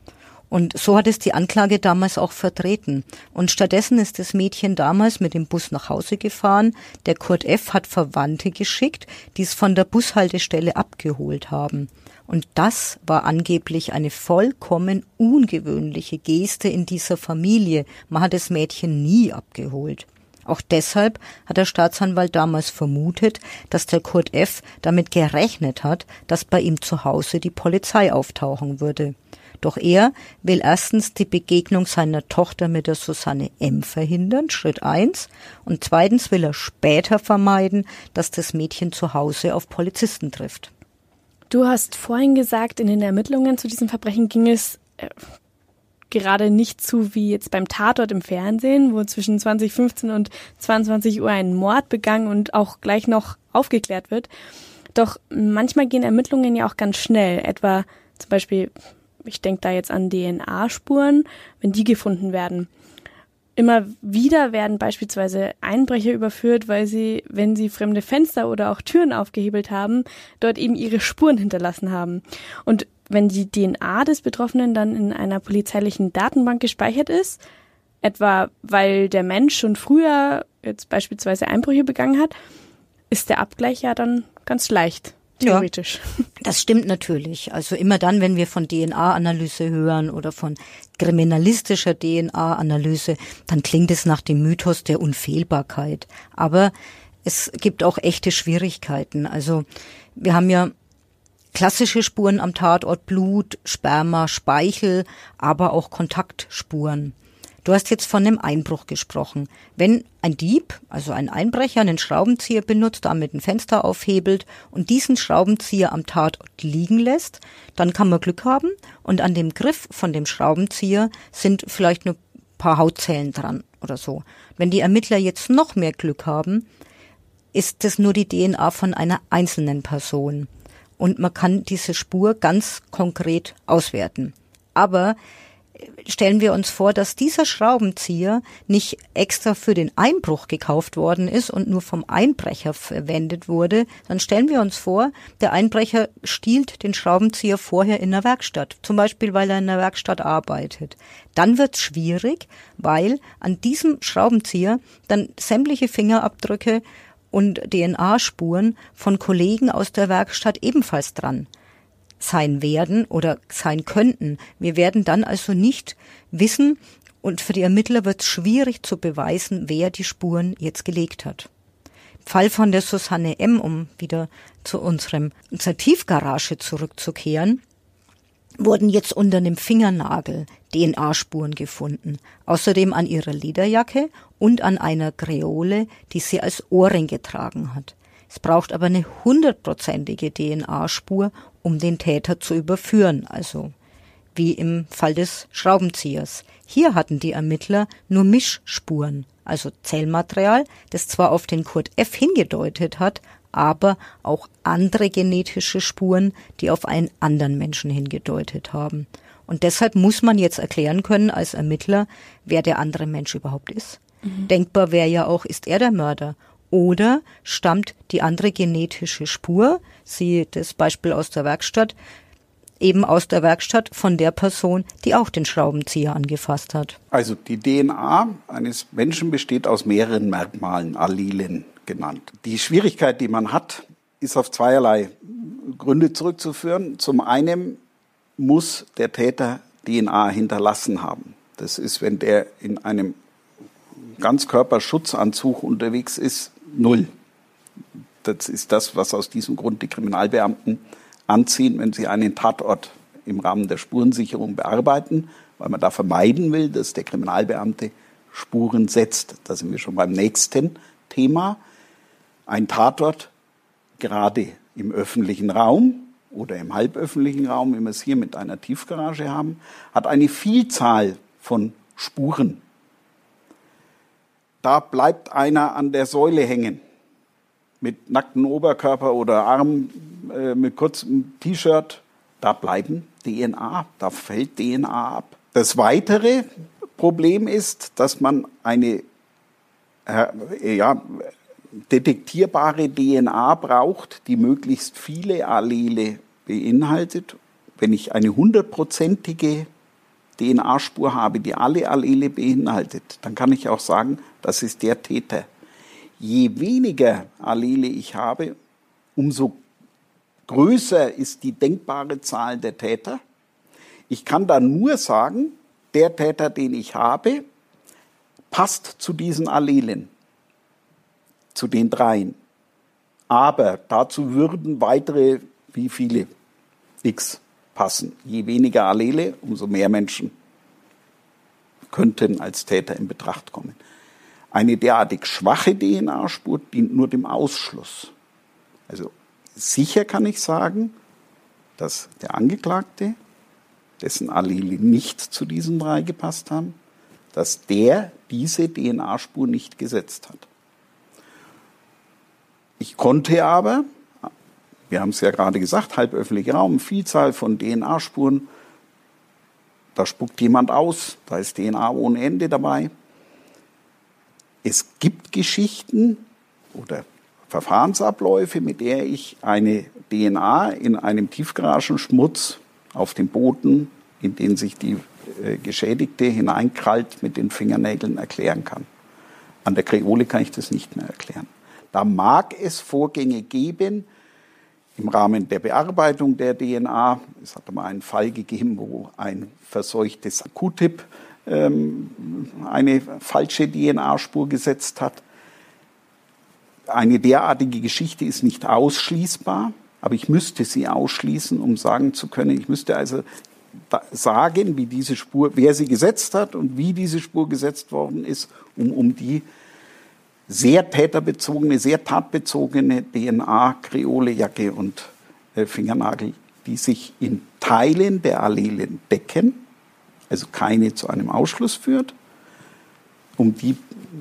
Und so hat es die Anklage damals auch vertreten. Und stattdessen ist das Mädchen damals mit dem Bus nach Hause gefahren. Der Kurt F. hat Verwandte geschickt, die es von der Bushaltestelle abgeholt haben. Und das war angeblich eine vollkommen ungewöhnliche Geste in dieser Familie. Man hat das Mädchen nie abgeholt. Auch deshalb hat der Staatsanwalt damals vermutet, dass der Kurt F. damit gerechnet hat, dass bei ihm zu Hause die Polizei auftauchen würde. Doch er will erstens die Begegnung seiner Tochter mit der Susanne M. verhindern, Schritt eins, und zweitens will er später vermeiden, dass das Mädchen zu Hause auf Polizisten trifft.
Du hast vorhin gesagt, in den Ermittlungen zu diesem Verbrechen ging es äh, gerade nicht zu wie jetzt beim Tatort im Fernsehen, wo zwischen zwanzig fünfzehn und zweiundzwanzig Uhr ein Mord begangen und auch gleich noch aufgeklärt wird. Doch manchmal gehen Ermittlungen ja auch ganz schnell, etwa zum Beispiel, ich denke da jetzt an D N A-Spuren, wenn die gefunden werden. Immer wieder werden beispielsweise Einbrecher überführt, weil sie, wenn sie fremde Fenster oder auch Türen aufgehebelt haben, dort eben ihre Spuren hinterlassen haben. Und wenn die D N A des Betroffenen dann in einer polizeilichen Datenbank gespeichert ist, etwa weil der Mensch schon früher jetzt beispielsweise Einbrüche begangen hat, ist der Abgleich ja dann ganz leicht. Theoretisch.
Ja, das stimmt natürlich. Also immer dann, wenn wir von D N A-Analyse hören oder von kriminalistischer D N A-Analyse, dann klingt es nach dem Mythos der Unfehlbarkeit. Aber es gibt auch echte Schwierigkeiten. Also wir haben ja klassische Spuren am Tatort, Blut, Sperma, Speichel, aber auch Kontaktspuren. Du hast jetzt von einem Einbruch gesprochen. Wenn ein Dieb, also ein Einbrecher, einen Schraubenzieher benutzt, damit ein Fenster aufhebelt und diesen Schraubenzieher am Tatort liegen lässt, dann kann man Glück haben und an dem Griff von dem Schraubenzieher sind vielleicht nur ein paar Hautzellen dran oder so. Wenn die Ermittler jetzt noch mehr Glück haben, ist das nur die D N A von einer einzelnen Person und man kann diese Spur ganz konkret auswerten. Aber stellen wir uns vor, dass dieser Schraubenzieher nicht extra für den Einbruch gekauft worden ist und nur vom Einbrecher verwendet wurde, dann stellen wir uns vor, der Einbrecher stiehlt den Schraubenzieher vorher in der Werkstatt, zum Beispiel weil er in der Werkstatt arbeitet. Dann wird es schwierig, weil an diesem Schraubenzieher dann sämtliche Fingerabdrücke und D N A-Spuren von Kollegen aus der Werkstatt ebenfalls dran sein werden oder sein könnten. Wir werden dann also nicht wissen und für die Ermittler wird es schwierig zu beweisen, wer die Spuren jetzt gelegt hat. Im Fall von der Susanne M., um wieder zu unserem, unserer Tiefgarage zurückzukehren, wurden jetzt unter einem Fingernagel D N A-Spuren gefunden. Außerdem an ihrer Lederjacke und an einer Kreole, die sie als Ohrring getragen hat. Es braucht aber eine hundertprozentige D N A-Spur, um den Täter zu überführen, also wie im Fall des Schraubenziehers. Hier hatten die Ermittler nur Mischspuren, also Zellmaterial, das zwar auf den Kurt F. hingedeutet hat, aber auch andere genetische Spuren, die auf einen anderen Menschen hingedeutet haben. Und deshalb muss man jetzt erklären können als Ermittler, wer der andere Mensch überhaupt ist. Mhm. Denkbar wäre ja auch, ist er der Mörder? Oder stammt die andere genetische Spur, siehe das Beispiel aus der Werkstatt, eben aus der Werkstatt von der Person, die auch den Schraubenzieher angefasst hat?
Also die D N A eines Menschen besteht aus mehreren Merkmalen, Allelen genannt. Die Schwierigkeit, die man hat, ist auf zweierlei Gründe zurückzuführen. Zum einen muss der Täter D N A hinterlassen haben. Das ist, wenn der in einem Ganzkörperschutzanzug unterwegs ist, null. Das ist das, was aus diesem Grund die Kriminalbeamten anziehen, wenn Sie einen Tatort im Rahmen der Spurensicherung bearbeiten, weil man da vermeiden will, dass der Kriminalbeamte Spuren setzt. Da sind wir schon beim nächsten Thema. Ein Tatort, gerade im öffentlichen Raum oder im halböffentlichen Raum, wie wir es hier mit einer Tiefgarage haben, hat eine Vielzahl von Spuren. Da bleibt einer an der Säule hängen, mit nacktem Oberkörper oder Arm, äh, mit kurzem T-Shirt. Da bleiben D N A, da fällt D N A ab. Das weitere Problem ist, dass man eine äh, ja, detektierbare D N A braucht, die möglichst viele Allele beinhaltet. Wenn ich eine hundertprozentige D N A-Spur habe, die alle Allele beinhaltet, dann kann ich auch sagen, das ist der Täter. Je weniger Allele ich habe, umso größer ist die denkbare Zahl der Täter. Ich kann dann nur sagen, der Täter, den ich habe, passt zu diesen Allelen, zu den dreien. Aber dazu würden weitere, wie viele, x passen. Je weniger Allele, umso mehr Menschen könnten als Täter in Betracht kommen. Eine derartig schwache D N A-Spur dient nur dem Ausschluss. Also sicher kann ich sagen, dass der Angeklagte, dessen Allele nicht zu diesen drei gepasst haben, dass der diese D N A-Spur nicht gesetzt hat. Ich konnte aber, wir haben es ja gerade gesagt, halböffentlicher Raum, Vielzahl von D N A-Spuren, da spuckt jemand aus, da ist D N A ohne Ende dabei. Es gibt Geschichten oder Verfahrensabläufe, mit der ich eine D N A in einem Tiefgaragenschmutz auf dem Boden, in den sich die äh, Geschädigte hineinkrallt, mit den Fingernägeln erklären kann. An der Kreole kann ich das nicht mehr erklären. Da mag es Vorgänge geben im Rahmen der Bearbeitung der D N A. Es hat mal einen Fall gegeben, wo ein verseuchtes Q-Tip ähm, eine falsche D N A-Spur gesetzt hat. Eine derartige Geschichte ist nicht ausschließbar, aber ich müsste sie ausschließen, um sagen zu können, ich müsste also sagen, wie diese Spur, wer sie gesetzt hat und wie diese Spur gesetzt worden ist, um, um die sehr täterbezogene, sehr tatbezogene D N A, Kreole, Jacke und äh, Fingernagel, die sich in Teilen der Allelen decken, also keine zu einem Ausschluss führt, um die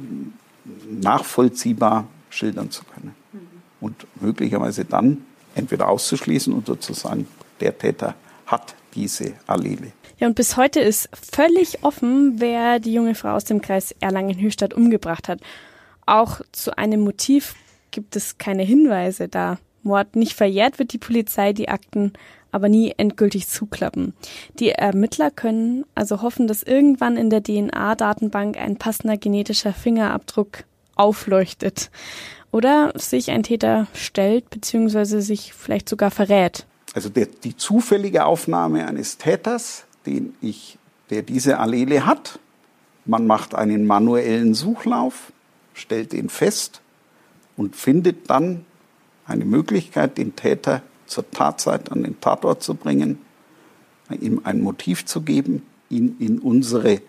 nachvollziehbar schildern zu können. Und möglicherweise dann entweder auszuschließen oder zu sagen, der Täter hat diese Allele.
Ja, und bis heute ist völlig offen, wer die junge Frau aus dem Kreis Erlangen-Höchstadt umgebracht hat. Auch zu einem Motiv gibt es keine Hinweise. Da Mord nicht verjährt, wird die Polizei die Akten aber nie endgültig zuklappen. Die Ermittler können also hoffen, dass irgendwann in der D N A-Datenbank ein passender genetischer Fingerabdruck aufleuchtet. Oder sich ein Täter stellt bzw. sich vielleicht sogar verrät.
Also der, die zufällige Aufnahme eines Täters, den ich, der diese Allele hat, man macht einen manuellen Suchlauf, stellt ihn fest und findet dann eine Möglichkeit, den Täter zur Tatzeit an den Tatort zu bringen, ihm ein Motiv zu geben, ihn in unsere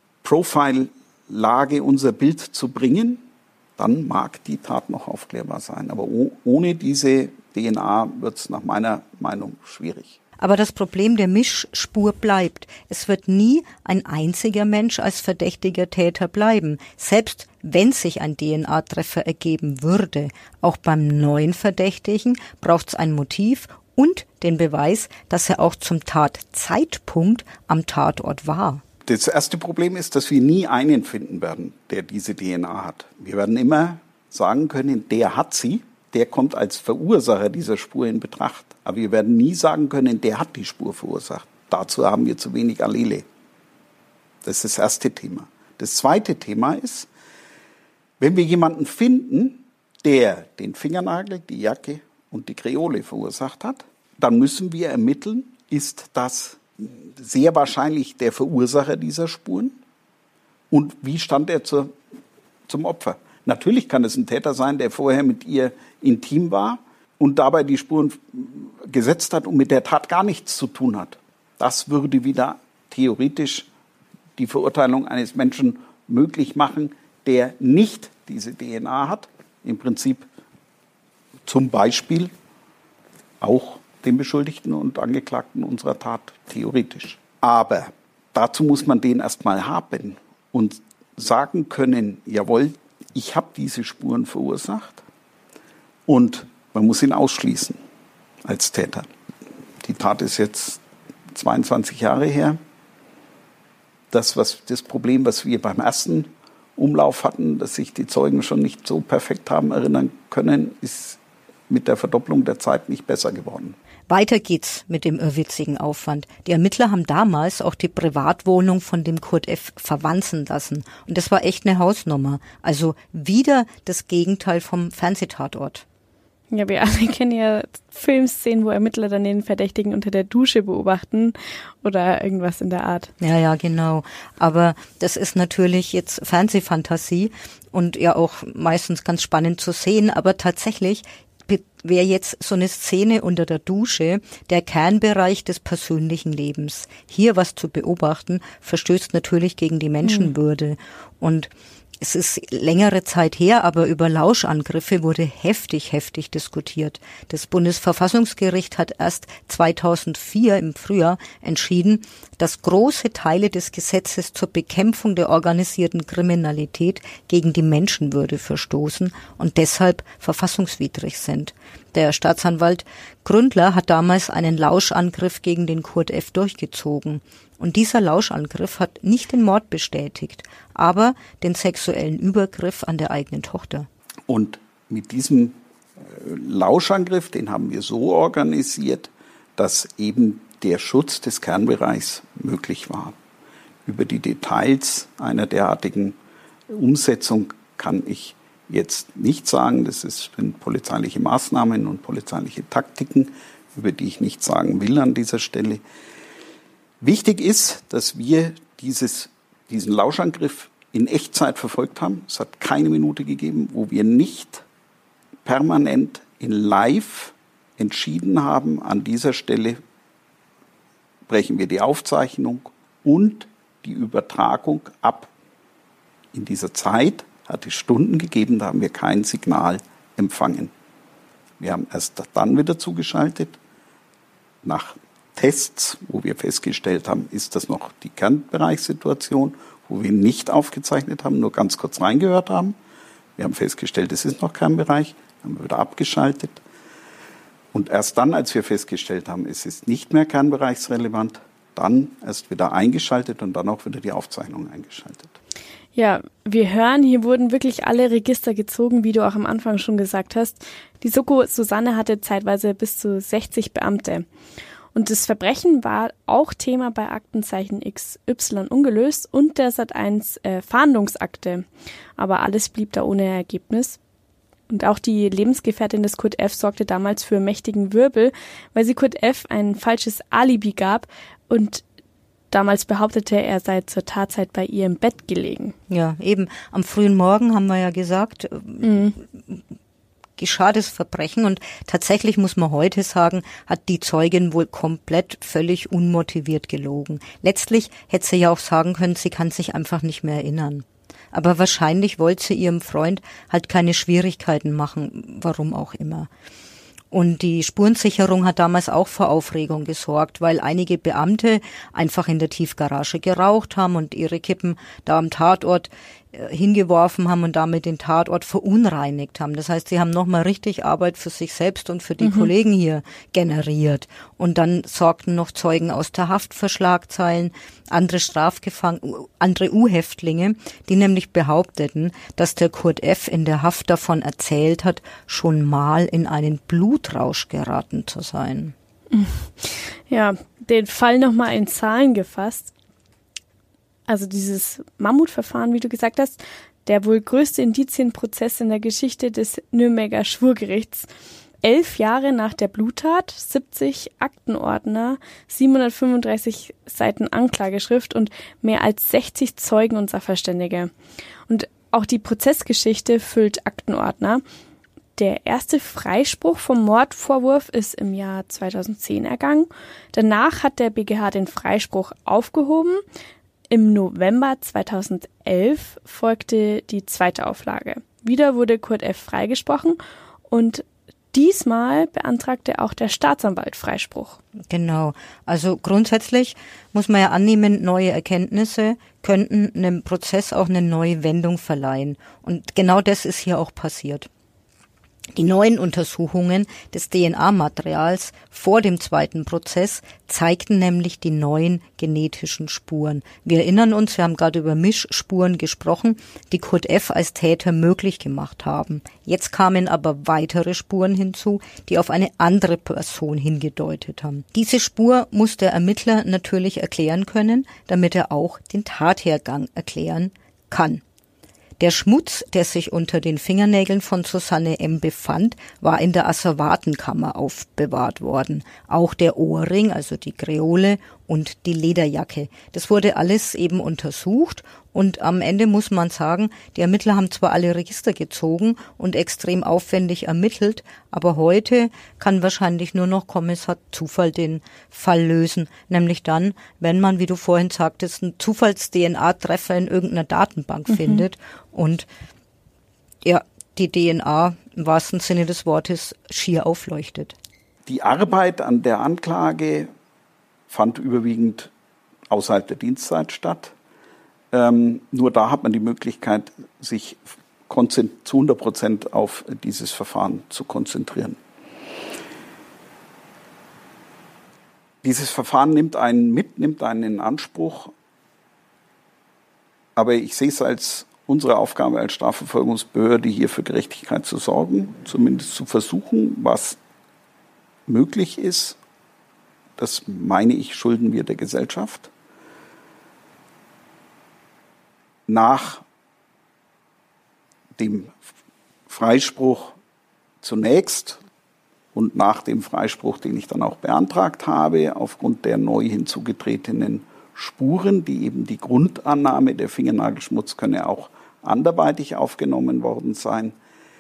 Profile-Lage, unser Bild zu bringen, dann mag die Tat noch aufklärbar sein. Aber ohne diese D N A wird es nach meiner Meinung schwierig.
Aber das Problem der Mischspur bleibt. Es wird nie ein einziger Mensch als verdächtiger Täter bleiben. Selbst wenn sich ein D N A-Treffer ergeben würde. Auch beim neuen Verdächtigen braucht es ein Motiv und den Beweis, dass er auch zum Tatzeitpunkt am Tatort war.
Das erste Problem ist, dass wir nie einen finden werden, der diese D N A hat. Wir werden immer sagen können, der hat sie, der kommt als Verursacher dieser Spur in Betracht. Aber wir werden nie sagen können, der hat die Spur verursacht. Dazu haben wir zu wenig Allele. Das ist das erste Thema. Das zweite Thema ist, wenn wir jemanden finden, der den Fingernagel, die Jacke und die Kreole verursacht hat, dann müssen wir ermitteln, ist das sehr wahrscheinlich der Verursacher dieser Spuren und wie stand er zur, zum Opfer. Natürlich kann es ein Täter sein, der vorher mit ihr intim war und dabei die Spuren gesetzt hat und mit der Tat gar nichts zu tun hat. Das würde wieder theoretisch die Verurteilung eines Menschen möglich machen, der nicht diese D N A hat. Im Prinzip zum Beispiel auch den Beschuldigten und Angeklagten unserer Tat theoretisch. Aber dazu muss man den erstmal haben und sagen können, jawohl, ich habe diese Spuren verursacht und man muss ihn ausschließen als Täter. Die Tat ist jetzt zweiundzwanzig Jahre her. Das, was, das Problem, was wir beim ersten Umlauf hatten, dass sich die Zeugen schon nicht so perfekt haben erinnern können, ist mit der Verdopplung der Zeit nicht besser geworden.
Weiter geht's mit dem irrwitzigen Aufwand. Die Ermittler haben damals auch die Privatwohnung von dem Kurt F. verwanzen lassen. Und das war echt eine Hausnummer. Also wieder das Gegenteil vom Fernsehtatort.
Ja, wir alle kennen ja Filmszenen, wo Ermittler dann den Verdächtigen unter der Dusche beobachten oder irgendwas in der Art.
Ja, ja, genau. Aber das ist natürlich jetzt Fernsehfantasie und ja auch meistens ganz spannend zu sehen. Aber tatsächlich wäre jetzt so eine Szene unter der Dusche der Kernbereich des persönlichen Lebens. Hier was zu beobachten, verstößt natürlich gegen die Menschenwürde. Und es ist längere Zeit her, aber über Lauschangriffe wurde heftig, heftig diskutiert. Das Bundesverfassungsgericht hat erst zweitausendvier im Frühjahr entschieden, dass große Teile des Gesetzes zur Bekämpfung der organisierten Kriminalität gegen die Menschenwürde verstoßen und deshalb verfassungswidrig sind. Der Staatsanwalt Gründler hat damals einen Lauschangriff gegen den Kurt F. durchgezogen. Und dieser Lauschangriff hat nicht den Mord bestätigt, aber den sexuellen Übergriff an der eigenen Tochter.
Und mit diesem Lauschangriff, den haben wir so organisiert, dass eben der Schutz des Kernbereichs möglich war. Über die Details einer derartigen Umsetzung kann ich jetzt nicht sagen. Das sind polizeiliche Maßnahmen und polizeiliche Taktiken, über die ich nichts sagen will an dieser Stelle. Wichtig ist, dass wir dieses, diesen Lauschangriff in Echtzeit verfolgt haben. Es hat keine Minute gegeben, wo wir nicht permanent in Live entschieden haben, an dieser Stelle brechen wir die Aufzeichnung und die Übertragung ab. In dieser Zeit hat es Stunden gegeben, da haben wir kein Signal empfangen. Wir haben erst dann wieder zugeschaltet, nach Tests, wo wir festgestellt haben, ist das noch die Kernbereichssituation, wo wir nicht aufgezeichnet haben, nur ganz kurz reingehört haben. Wir haben festgestellt, es ist noch Kernbereich, haben wir wieder abgeschaltet. Und erst dann, als wir festgestellt haben, es ist nicht mehr kernbereichsrelevant, dann erst wieder eingeschaltet und dann auch wieder die Aufzeichnung eingeschaltet.
Ja, wir hören, hier wurden wirklich alle Register gezogen, wie du auch am Anfang schon gesagt hast. Die Soko Susanne hatte zeitweise bis zu sechzig Beamte. Und das Verbrechen war auch Thema bei Aktenzeichen X Y ungelöst und der Sat eins äh, Fahndungsakte. Aber alles blieb da ohne Ergebnis. Und auch die Lebensgefährtin des Kurt F. sorgte damals für mächtigen Wirbel, weil sie Kurt F. ein falsches Alibi gab und damals behauptete, er sei zur Tatzeit bei ihr im Bett gelegen.
Ja, eben. Am frühen Morgen haben wir ja gesagt, mhm. geschah das Verbrechen und tatsächlich muss man heute sagen, hat die Zeugin wohl komplett völlig unmotiviert gelogen. Letztlich hätte sie ja auch sagen können, sie kann sich einfach nicht mehr erinnern. Aber wahrscheinlich wollte sie ihrem Freund halt keine Schwierigkeiten machen, warum auch immer. Und die Spurensicherung hat damals auch für Aufregung gesorgt, weil einige Beamte einfach in der Tiefgarage geraucht haben und ihre Kippen da am Tatort hingeworfen haben und damit den Tatort verunreinigt haben. Das heißt, sie haben nochmal richtig Arbeit für sich selbst und für die mhm. Kollegen hier generiert. Und dann sorgten noch Zeugen aus der Haft für Schlagzeilen, andere Strafgefangene, andere U-Häftlinge, die nämlich behaupteten, dass der Kurt F. in der Haft davon erzählt hat, schon mal in einen Blutrausch geraten zu sein.
Ja, den Fall nochmal in Zahlen gefasst. Also dieses Mammutverfahren, wie du gesagt hast, der wohl größte Indizienprozess in der Geschichte des Nürnberger Schwurgerichts. Elf Jahre nach der Bluttat, siebzig Aktenordner, siebenhundertfünfunddreißig Seiten Anklageschrift und mehr als sechzig Zeugen und Sachverständige. Und auch die Prozessgeschichte füllt Aktenordner. Der erste Freispruch vom Mordvorwurf ist im Jahr zweitausendzehn ergangen. Danach hat der B G H den Freispruch aufgehoben. Im November zweitausendelf folgte die zweite Auflage. Wieder wurde Kurt F. freigesprochen und diesmal beantragte auch der Staatsanwalt Freispruch.
Genau. Also grundsätzlich muss man ja annehmen, neue Erkenntnisse könnten einem Prozess auch eine neue Wendung verleihen. Und genau das ist hier auch passiert. Die neuen Untersuchungen des D N A-Materials vor dem zweiten Prozess zeigten nämlich die neuen genetischen Spuren. Wir erinnern uns, wir haben gerade über Mischspuren gesprochen, die Kurt F. als Täter möglich gemacht haben. Jetzt kamen aber weitere Spuren hinzu, die auf eine andere Person hingedeutet haben. Diese Spur muss der Ermittler natürlich erklären können, damit er auch den Tathergang erklären kann. Der Schmutz, der sich unter den Fingernägeln von Susanne M. befand, war in der Asservatenkammer aufbewahrt worden. Auch der Ohrring, also die Kreole und die Lederjacke. Das wurde alles eben untersucht und am Ende muss man sagen, die Ermittler haben zwar alle Register gezogen und extrem aufwendig ermittelt, aber heute kann wahrscheinlich nur noch Kommissar Zufall den Fall lösen. Nämlich dann, wenn man, wie du vorhin sagtest, einen Zufalls-D N A-Treffer in irgendeiner Datenbank mhm. findet und ja, die D N A im wahrsten Sinne des Wortes schier aufleuchtet.
Die Arbeit an der Anklage fand überwiegend außerhalb der Dienstzeit statt. Ähm, nur da hat man die Möglichkeit, sich konzent- zu hundert Prozent auf dieses Verfahren zu konzentrieren. Dieses Verfahren nimmt einen mit, nimmt einen in Anspruch. Aber ich sehe es als unsere Aufgabe als Strafverfolgungsbehörde, hier für Gerechtigkeit zu sorgen, zumindest zu versuchen, was möglich ist. Das meine ich, schulden wir der Gesellschaft. Nach dem Freispruch zunächst und nach dem Freispruch, den ich dann auch beantragt habe, aufgrund der neu hinzugetretenen Spuren, die eben die Grundannahme, der Fingernagelschmutz könne auch anderweitig aufgenommen worden sein,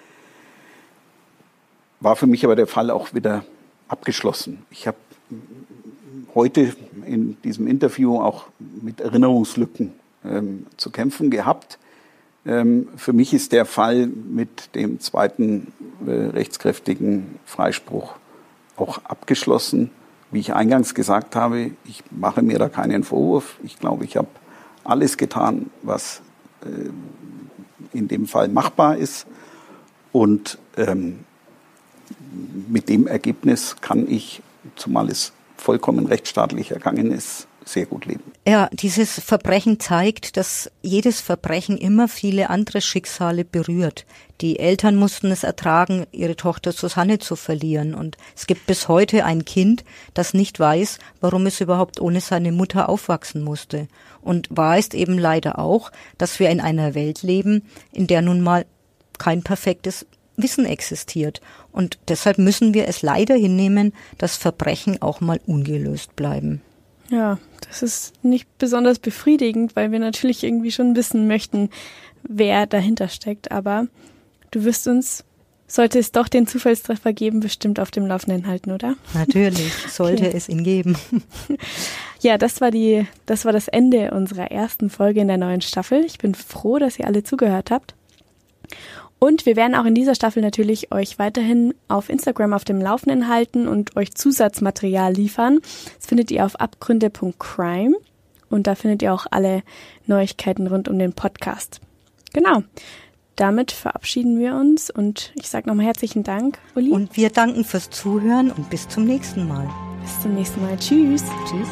war für mich aber der Fall auch wieder abgeschlossen. Ich habe heute in diesem Interview auch mit Erinnerungslücken ähm, zu kämpfen gehabt. Ähm, für mich ist der Fall mit dem zweiten äh, rechtskräftigen Freispruch auch abgeschlossen. Wie ich eingangs gesagt habe, ich mache mir da keinen Vorwurf. Ich glaube, ich habe alles getan, was äh, in dem Fall machbar ist. Und ähm, mit dem Ergebnis kann ich, zumal es vollkommen rechtsstaatlich ergangen ist, sehr gut leben.
Ja, dieses Verbrechen zeigt, dass jedes Verbrechen immer viele andere Schicksale berührt. Die Eltern mussten es ertragen, ihre Tochter Susanne zu verlieren. Und es gibt bis heute ein Kind, das nicht weiß, warum es überhaupt ohne seine Mutter aufwachsen musste. Und wahr ist eben leider auch, dass wir in einer Welt leben, in der nun mal kein perfektes Wissen existiert. Und deshalb müssen wir es leider hinnehmen, dass Verbrechen auch mal ungelöst bleiben.
Ja, das ist nicht besonders befriedigend, weil wir natürlich irgendwie schon wissen möchten, wer dahinter steckt. Aber du wirst uns, sollte es doch den Zufallstreffer geben, bestimmt auf dem Laufenden halten, oder?
Natürlich, sollte okay. es ihn geben.
Ja, das war die, das war das Ende unserer ersten Folge in der neuen Staffel. Ich bin froh, dass ihr alle zugehört habt. Und wir werden auch in dieser Staffel natürlich euch weiterhin auf Instagram auf dem Laufenden halten und euch Zusatzmaterial liefern. Das findet ihr auf abgründe punkt crime und da findet ihr auch alle Neuigkeiten rund um den Podcast. Genau, damit verabschieden wir uns und ich sage nochmal herzlichen Dank, Uli.
Und wir danken fürs Zuhören und bis zum nächsten Mal.
Bis zum nächsten Mal. Tschüss.
Tschüss.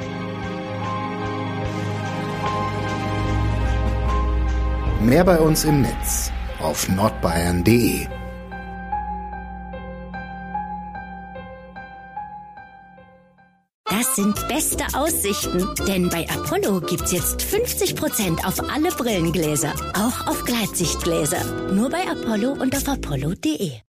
Mehr bei uns im Netz auf nordbayern punkt de.
Das sind beste Aussichten, denn bei Apollo gibt's jetzt fünfzig Prozent auf alle Brillengläser, auch auf Gleitsichtgläser. Nur bei Apollo und auf apollo punkt de.